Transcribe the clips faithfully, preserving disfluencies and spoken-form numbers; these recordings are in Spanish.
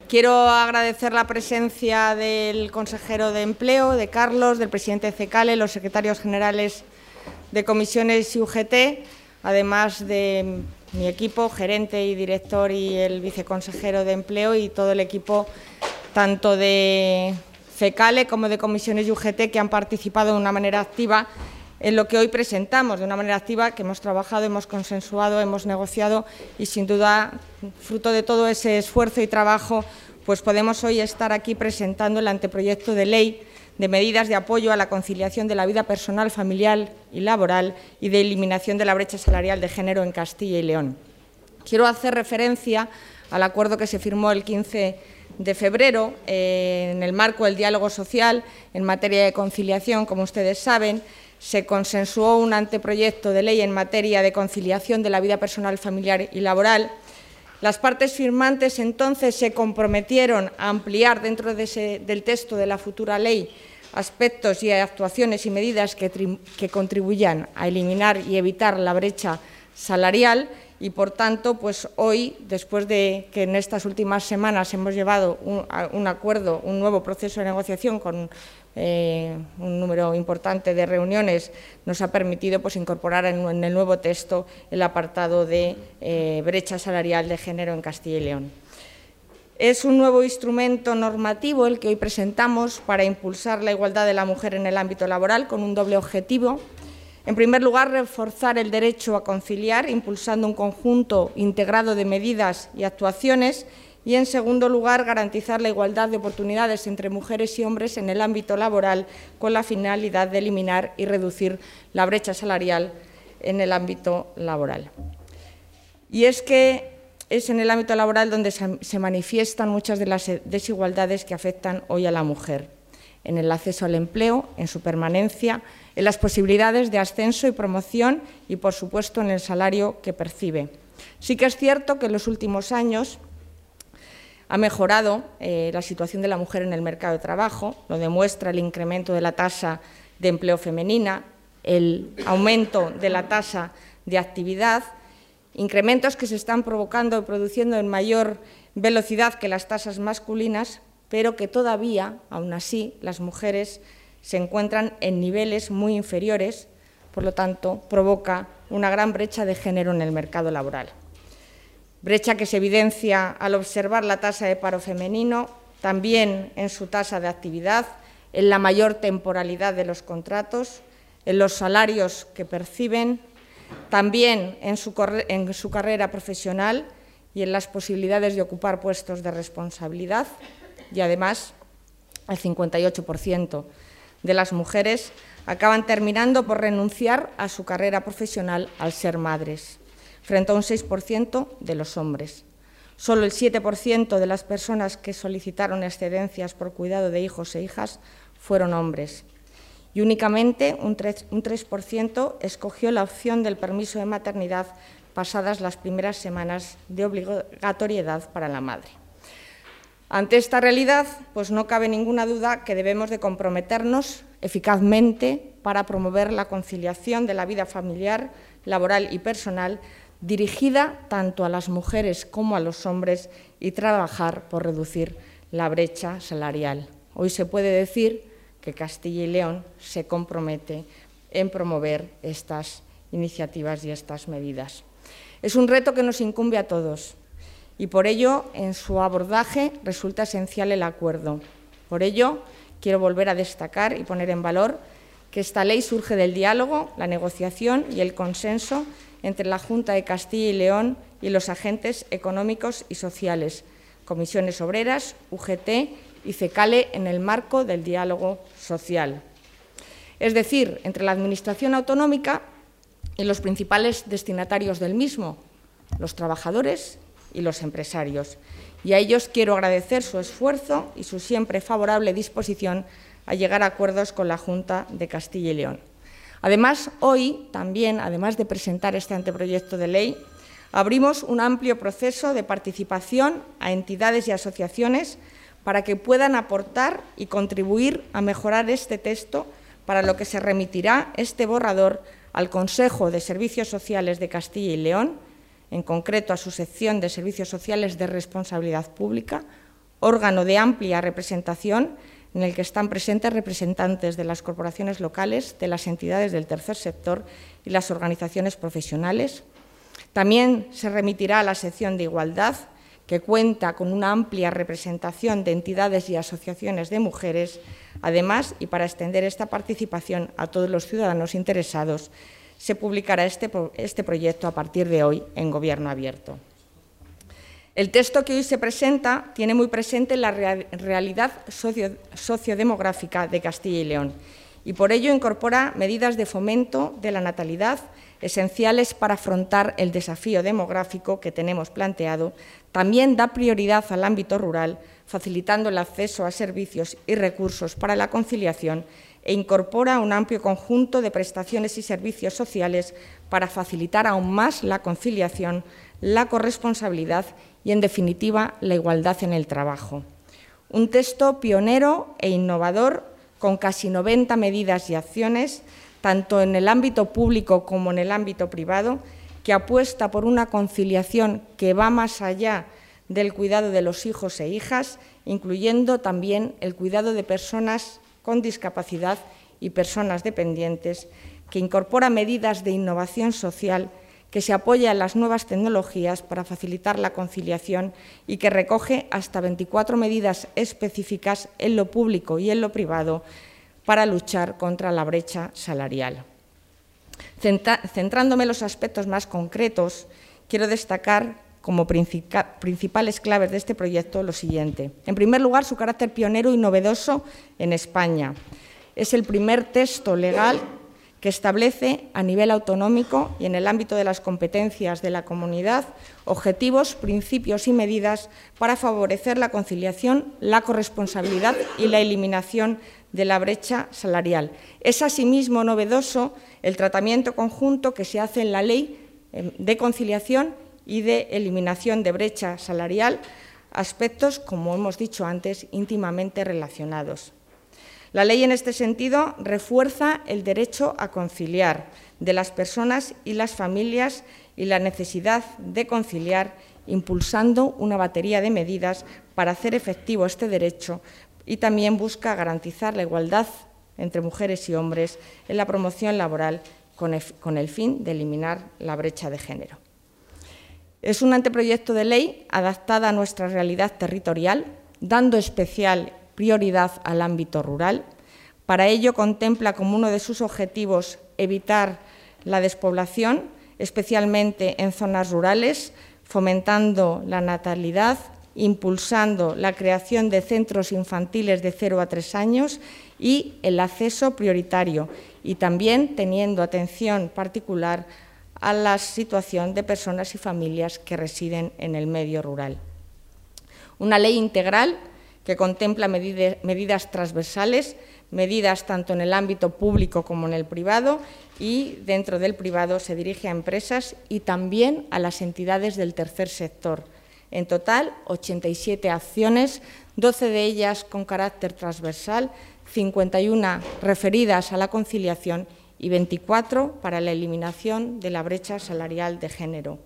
quiero agradecer la presencia del consejero de Empleo, de Carlos, del presidente de CECALE, los secretarios generales de comisiones y U G T, además de mi equipo, gerente y director y el viceconsejero de Empleo y todo el equipo tanto de CECALE como de comisiones y U G T que han participado de una manera activa en lo que hoy presentamos, de una manera activa que hemos trabajado, hemos consensuado, hemos negociado y, sin duda, fruto de todo ese esfuerzo y trabajo, pues podemos hoy estar aquí presentando el anteproyecto de ley de medidas de apoyo a la conciliación de la vida personal, familiar y laboral y de eliminación de la brecha salarial de género en Castilla y León. Quiero hacer referencia al acuerdo que se firmó el quince de febrero eh, en el marco del diálogo social en materia de conciliación. Como ustedes saben, se consensuó un anteproyecto de ley en materia de conciliación de la vida personal, familiar y laboral. Las partes firmantes entonces se comprometieron a ampliar dentro de ese, del texto de la futura ley aspectos y actuaciones y medidas que, que contribuyan a eliminar y evitar la brecha salarial y, por tanto, pues hoy, después de que en estas últimas semanas hemos llevado un, un acuerdo, un nuevo proceso de negociación con eh, un número importante de reuniones, nos ha permitido pues, incorporar en, en el nuevo texto el apartado de eh, brecha salarial de género en Castilla y León. Es un nuevo instrumento normativo el que hoy presentamos para impulsar la igualdad de la mujer en el ámbito laboral con un doble objetivo. En primer lugar, reforzar el derecho a conciliar, impulsando un conjunto integrado de medidas y actuaciones. Y, en segundo lugar, garantizar la igualdad de oportunidades entre mujeres y hombres en el ámbito laboral con la finalidad de eliminar y reducir la brecha salarial en el ámbito laboral. Y es que es en el ámbito laboral donde se manifiestan muchas de las desigualdades que afectan hoy a la mujer, en el acceso al empleo, en su permanencia, en las posibilidades de ascenso y promoción y, por supuesto, en el salario que percibe. Sí que es cierto que en los últimos años ha mejorado eh, la situación de la mujer en el mercado de trabajo, lo demuestra el incremento de la tasa de empleo femenina, el aumento de la tasa de actividad, incrementos que se están provocando y produciendo en mayor velocidad que las tasas masculinas, pero que todavía, aún así, las mujeres se encuentran en niveles muy inferiores, por lo tanto, provoca una gran brecha de género en el mercado laboral. Brecha que se evidencia al observar la tasa de paro femenino, también en su tasa de actividad, en la mayor temporalidad de los contratos, en los salarios que perciben, también en su, en su carrera profesional y en las posibilidades de ocupar puestos de responsabilidad. Y, además, el cincuenta y ocho por ciento de las mujeres acaban terminando por renunciar a su carrera profesional al ser madres, frente a un seis por ciento de los hombres. Solo el siete por ciento de las personas que solicitaron excedencias por cuidado de hijos e hijas fueron hombres. Y únicamente un tres por ciento escogió la opción del permiso de maternidad pasadas las primeras semanas de obligatoriedad para la madre. Ante esta realidad, pues no cabe ninguna duda que debemos de comprometernos eficazmente para promover la conciliación de la vida familiar, laboral y personal, dirigida tanto a las mujeres como a los hombres y trabajar por reducir la brecha salarial. Hoy se puede decir que Castilla y León se compromete en promover estas iniciativas y estas medidas. Es un reto que nos incumbe a todos y, por ello, en su abordaje resulta esencial el acuerdo. Por ello, quiero volver a destacar y poner en valor que esta ley surge del diálogo, la negociación y el consenso entre la Junta de Castilla y León y los agentes económicos y sociales, comisiones obreras, U G T y CECALE en el marco del diálogo social. Es decir, entre la Administración autonómica y los principales destinatarios del mismo, los trabajadores y los empresarios. Y a ellos quiero agradecer su esfuerzo y su siempre favorable disposición a llegar a acuerdos con la Junta de Castilla y León. Además, hoy también, además de presentar este anteproyecto de ley, abrimos un amplio proceso de participación a entidades y asociaciones para que puedan aportar y contribuir a mejorar este texto, para lo que se remitirá este borrador al Consejo de Servicios Sociales de Castilla y León, en concreto a su sección de Servicios Sociales de Responsabilidad Pública, órgano de amplia representación en el que están presentes representantes de las corporaciones locales, de las entidades del tercer sector y las organizaciones profesionales. También se remitirá a la sección de Igualdad, que cuenta con una amplia representación de entidades y asociaciones de mujeres. Además, y para extender esta participación a todos los ciudadanos interesados, se publicará este, este proyecto a partir de hoy en Gobierno Abierto. El texto que hoy se presenta tiene muy presente la realidad socio, sociodemográfica de Castilla y León y por ello incorpora medidas de fomento de la natalidad esenciales para afrontar el desafío demográfico que tenemos planteado. También da prioridad al ámbito rural, facilitando el acceso a servicios y recursos para la conciliación e incorpora un amplio conjunto de prestaciones y servicios sociales para facilitar aún más la conciliación, la corresponsabilidad y, en definitiva, la igualdad en el trabajo. Un texto pionero e innovador con casi noventa medidas y acciones, tanto en el ámbito público como en el ámbito privado, que apuesta por una conciliación que va más allá del cuidado de los hijos e hijas, incluyendo también el cuidado de personas con discapacidad y personas dependientes, que incorpora medidas de innovación social, que se apoya en las nuevas tecnologías para facilitar la conciliación y que recoge hasta veinticuatro medidas específicas en lo público y en lo privado para luchar contra la brecha salarial. Centrándome en los aspectos más concretos, quiero destacar como principales claves de este proyecto lo siguiente. En primer lugar, su carácter pionero y novedoso en España. Es el primer texto legal que establece a nivel autonómico y en el ámbito de las competencias de la comunidad objetivos, principios y medidas para favorecer la conciliación, la corresponsabilidad y la eliminación de la brecha salarial. Es asimismo novedoso el tratamiento conjunto que se hace en la Ley de Conciliación y de Eliminación de Brecha Salarial, aspectos, como hemos dicho antes, íntimamente relacionados. La ley, en este sentido, refuerza el derecho a conciliar de las personas y las familias y la necesidad de conciliar, impulsando una batería de medidas para hacer efectivo este derecho y también busca garantizar la igualdad entre mujeres y hombres en la promoción laboral con el fin de eliminar la brecha de género. Es un anteproyecto de ley adaptada a nuestra realidad territorial, dando especial prioridad al ámbito rural. Para ello contempla como uno de sus objetivos evitar la despoblación, especialmente en zonas rurales, fomentando la natalidad, impulsando la creación de centros infantiles de cero a tres años y el acceso prioritario, y también teniendo atención particular a la situación de personas y familias que residen en el medio rural. Una ley integral que contempla medidas transversales, medidas tanto en el ámbito público como en el privado, y dentro del privado se dirige a empresas y también a las entidades del tercer sector. En total, ochenta y siete acciones, doce de ellas con carácter transversal, cincuenta y una referidas a la conciliación y veinticuatro para la eliminación de la brecha salarial de género.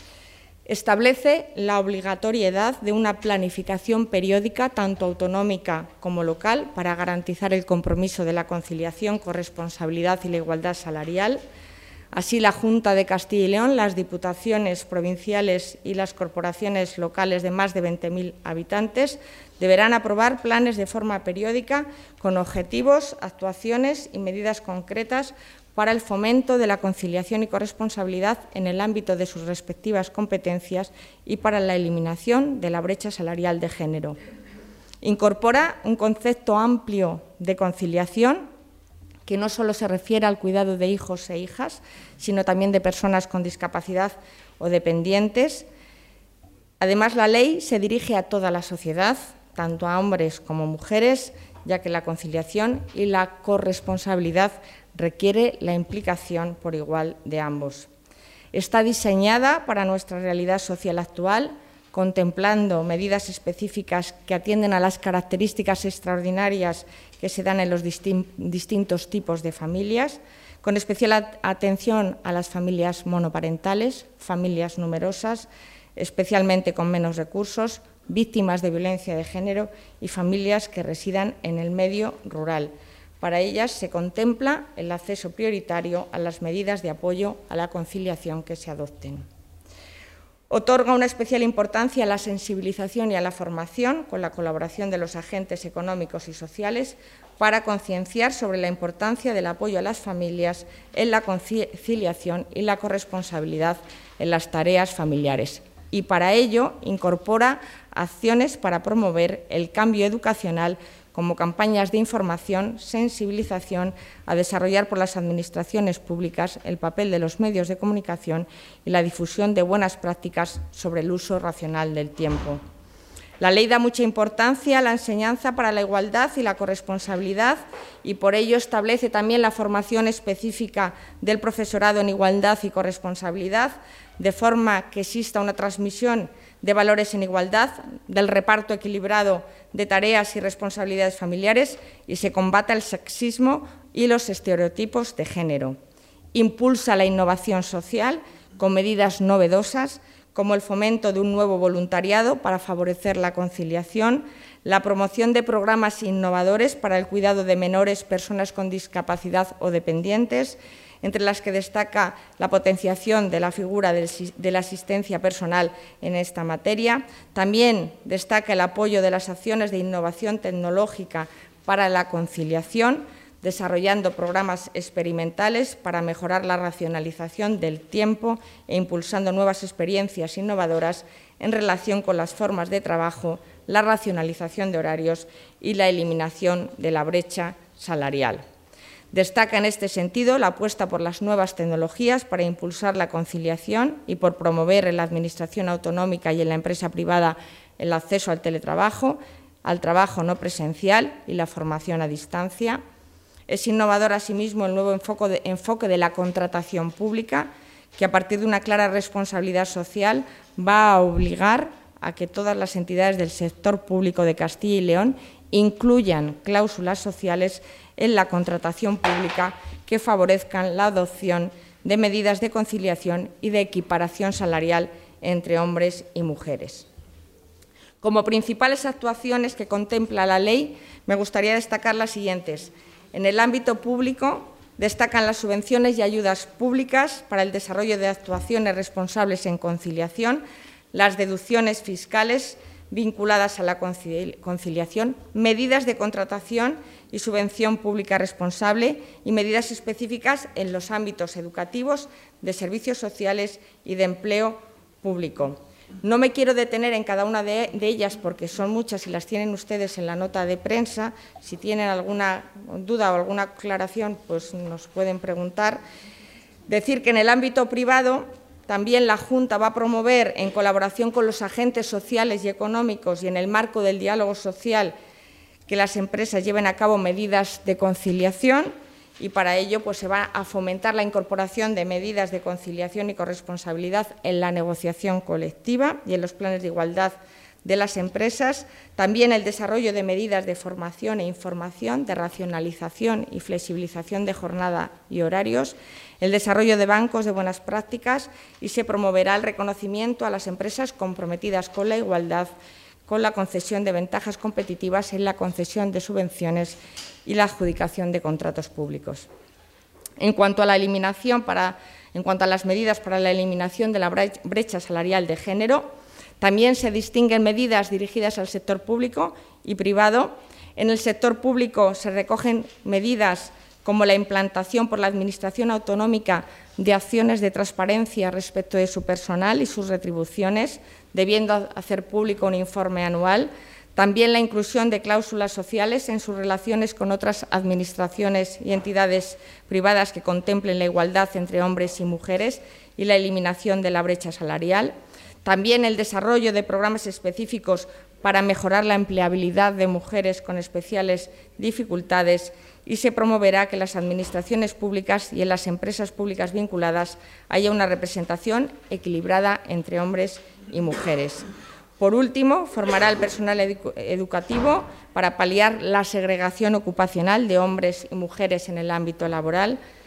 Establece la obligatoriedad de una planificación periódica, tanto autonómica como local, para garantizar el compromiso de la conciliación, corresponsabilidad y la igualdad salarial. Así, la Junta de Castilla y León, las diputaciones provinciales y las corporaciones locales de más de veinte mil habitantes deberán aprobar planes de forma periódica con objetivos, actuaciones y medidas concretas para el fomento de la conciliación y corresponsabilidad en el ámbito de sus respectivas competencias y para la eliminación de la brecha salarial de género. Incorpora un concepto amplio de conciliación que no solo se refiere al cuidado de hijos e hijas, sino también de personas con discapacidad o dependientes. Además, la ley se dirige a toda la sociedad, tanto a hombres como mujeres, ya que la conciliación y la corresponsabilidad requiere la implicación por igual de ambos. Está diseñada para nuestra realidad social actual, contemplando medidas específicas que atienden a las características extraordinarias que se dan en los distintos tipos de familias, con especial atención a las familias monoparentales, familias numerosas, especialmente con menos recursos, víctimas de violencia de género y familias que residan en el medio rural. Para ellas se contempla el acceso prioritario a las medidas de apoyo a la conciliación que se adopten. Otorga una especial importancia a la sensibilización y a la formación, con la colaboración de los agentes económicos y sociales, para concienciar sobre la importancia del apoyo a las familias en la conciliación y la corresponsabilidad en las tareas familiares. Y para ello incorpora acciones para promover el cambio educacional, como campañas de información, sensibilización, a desarrollar por las administraciones públicas, el papel de los medios de comunicación y la difusión de buenas prácticas sobre el uso racional del tiempo. La ley da mucha importancia a la enseñanza para la igualdad y la corresponsabilidad y por ello establece también la formación específica del profesorado en igualdad y corresponsabilidad, de forma que exista una transmisión de valores en igualdad, del reparto equilibrado de tareas y responsabilidades familiares y se combata el sexismo y los estereotipos de género. Impulsa la innovación social con medidas novedosas, como el fomento de un nuevo voluntariado para favorecer la conciliación, la promoción de programas innovadores para el cuidado de menores, personas con discapacidad o dependientes, entre las que destaca la potenciación de la figura de la asistencia personal en esta materia. También destaca el apoyo de las acciones de innovación tecnológica para la conciliación, desarrollando programas experimentales para mejorar la racionalización del tiempo e impulsando nuevas experiencias innovadoras en relación con las formas de trabajo, la racionalización de horarios y la eliminación de la brecha salarial. Destaca en este sentido la apuesta por las nuevas tecnologías para impulsar la conciliación y por promover en la Administración autonómica y en la empresa privada el acceso al teletrabajo, al trabajo no presencial y la formación a distancia. Es innovador, asimismo, el nuevo enfoque de, enfoque de la contratación pública, que a partir de una clara responsabilidad social va a obligar a que todas las entidades del sector público de Castilla y León incluyan cláusulas sociales en la contratación pública que favorezcan la adopción de medidas de conciliación y de equiparación salarial entre hombres y mujeres. Como principales actuaciones que contempla la ley, me gustaría destacar las siguientes. En el ámbito público destacan las subvenciones y ayudas públicas para el desarrollo de actuaciones responsables en conciliación, las deducciones fiscales vinculadas a la conciliación, medidas de contratación y subvención pública responsable y medidas específicas en los ámbitos educativos, de servicios sociales y de empleo público. No me quiero detener en cada una de, de ellas porque son muchas y las tienen ustedes en la nota de prensa. Si tienen alguna duda o alguna aclaración, pues nos pueden preguntar. Decir que en el ámbito privado también la Junta va a promover, en colaboración con los agentes sociales y económicos y en el marco del diálogo social, que las empresas lleven a cabo medidas de conciliación y para ello pues, se va a fomentar la incorporación de medidas de conciliación y corresponsabilidad en la negociación colectiva y en los planes de igualdad de las empresas, también el desarrollo de medidas de formación e información, de racionalización y flexibilización de jornada y horarios, el desarrollo de bancos de buenas prácticas y se promoverá el reconocimiento a las empresas comprometidas con la igualdad, con la concesión de ventajas competitivas en la concesión de subvenciones y la adjudicación de contratos públicos. En cuanto a la eliminación para, en cuanto a las medidas para la eliminación de la brecha salarial de género, también se distinguen medidas dirigidas al sector público y privado. En el sector público se recogen medidas como la implantación por la Administración autonómica de acciones de transparencia respecto de su personal y sus retribuciones, debiendo hacer público un informe anual. También la inclusión de cláusulas sociales en sus relaciones con otras administraciones y entidades privadas que contemplen la igualdad entre hombres y mujeres y la eliminación de la brecha salarial. También el desarrollo de programas específicos para mejorar la empleabilidad de mujeres con especiales dificultades y se promoverá que en las administraciones públicas y en las empresas públicas vinculadas haya una representación equilibrada entre hombres y mujeres. Por último, formará el personal edu- educativo para paliar la segregación ocupacional de hombres y mujeres en el ámbito laboral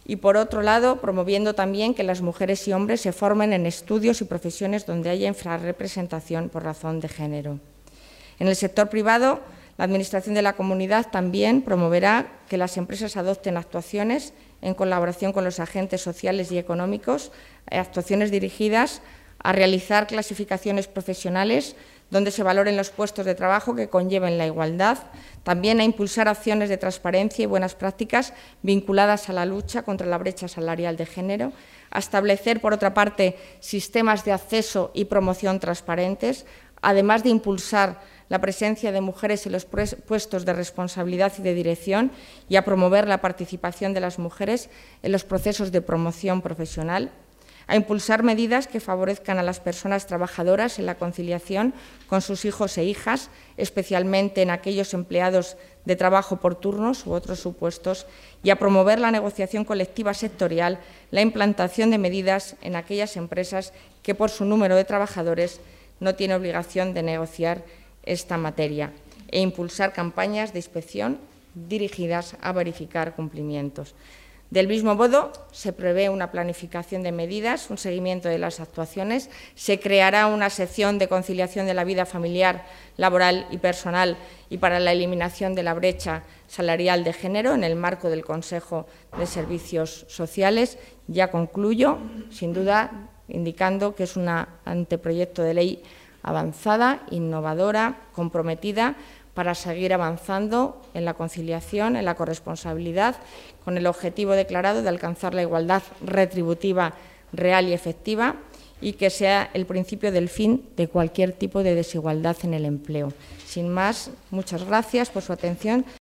y, por otro lado, promoviendo también que las mujeres y hombres se formen en estudios y profesiones donde haya infrarrepresentación por razón de género. En el sector privado, la Administración de la Comunidad también promoverá que las empresas adopten actuaciones en colaboración con los agentes sociales y económicos, actuaciones dirigidas a realizar clasificaciones profesionales donde se valoren los puestos de trabajo que conlleven la igualdad, también a impulsar acciones de transparencia y buenas prácticas vinculadas a la lucha contra la brecha salarial de género, a establecer, por otra parte, sistemas de acceso y promoción transparentes, además de impulsar la presencia de mujeres en los puestos de responsabilidad y de dirección y a promover la participación de las mujeres en los procesos de promoción profesional, a impulsar medidas que favorezcan a las personas trabajadoras en la conciliación con sus hijos e hijas, especialmente en aquellos empleados de trabajo por turnos u otros supuestos, y a promover la negociación colectiva sectorial, la implantación de medidas en aquellas empresas que, por su número de trabajadores, no tienen obligación de negociar esta materia, e impulsar campañas de inspección dirigidas a verificar cumplimientos. Del mismo modo, se prevé una planificación de medidas, un seguimiento de las actuaciones, se creará una sección de conciliación de la vida familiar, laboral y personal y para la eliminación de la brecha salarial de género en el marco del Consejo de Servicios Sociales. Ya concluyo, sin duda, indicando que es un anteproyecto de ley avanzada, innovadora, comprometida, para seguir avanzando en la conciliación, en la corresponsabilidad, con el objetivo declarado de alcanzar la igualdad retributiva real y efectiva y que sea el principio del fin de cualquier tipo de desigualdad en el empleo. Sin más, muchas gracias por su atención.